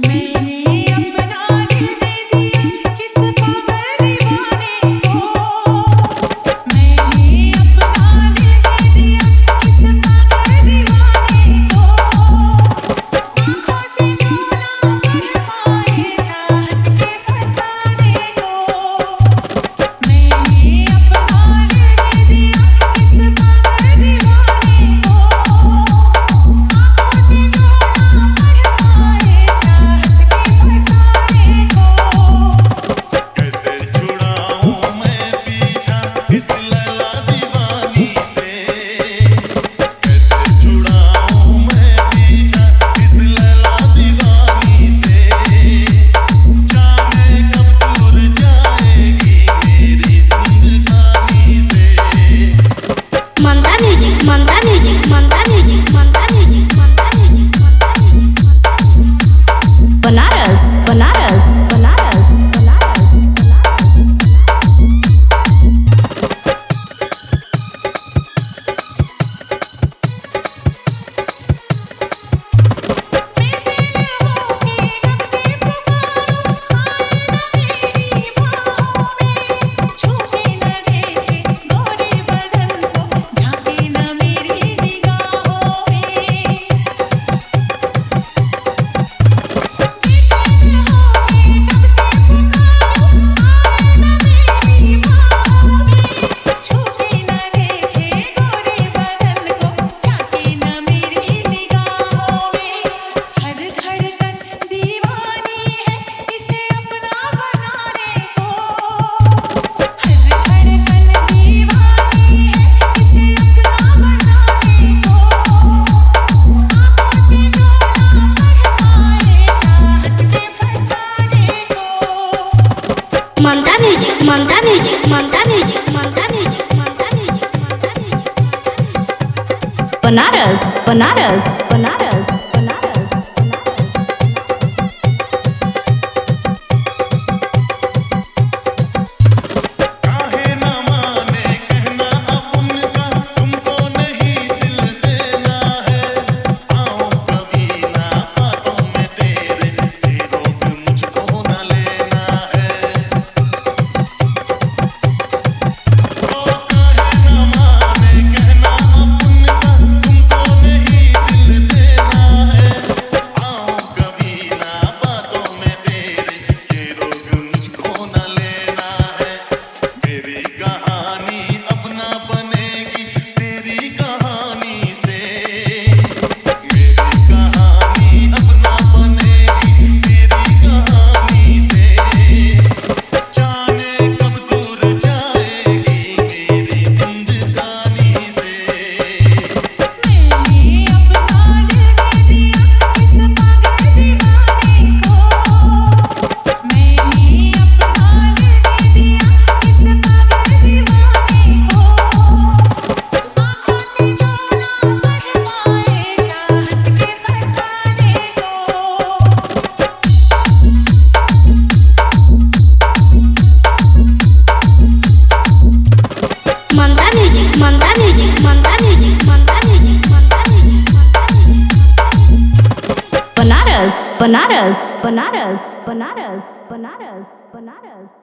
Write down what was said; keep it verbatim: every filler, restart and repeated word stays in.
Manta Music, Manta Music, Manta Music, Manta Music, Manta Music, Manta Music. Banaras, Banaras, Banaras, Banaras, काहे ना माने कहना अब उनका, तुमको नहीं दिल देना है। आओ कभी ना बातों में तेरे, ये रोक मुझको न लेना है। ओ काहे ना माने कहना अब उनका, तुमको नहीं दिल देना है। आओ कभी ना बातों में तेरे, ये रोक मुझको न लेना है। मेरी कहानी अब ना बनेगी तेरी कहानी से। मेरी कहानी अब ना बनेगी तेरी कहानी से। जाने कब दूर जाएगी मेरी जिंदगानी से। Manta Music, Manta Music, Manta Music, Manta Music, Manta Music, Manta Music. Banaras, Banaras, Banaras, Banaras, Banaras, Banaras.